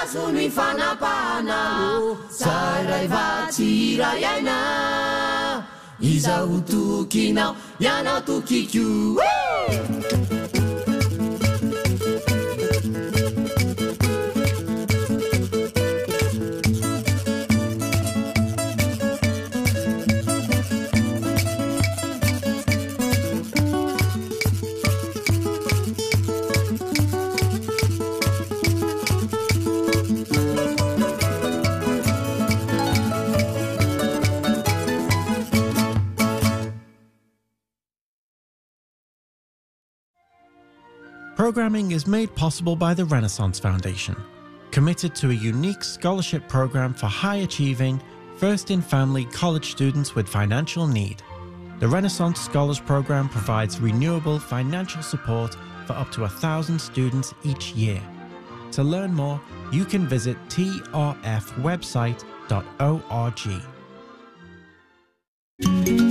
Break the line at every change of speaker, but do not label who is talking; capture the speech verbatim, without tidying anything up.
azony fanapahana tsaray vatsy iray aina izaho tokinao ianao tokiko.
Programming is made possible by the Renaissance Foundation, committed to a unique scholarship program for high-achieving, first-in-family college students with financial need. The Renaissance Scholars Program provides renewable financial support for up to a thousand students each year. To learn more, you can visit t r f website dot org.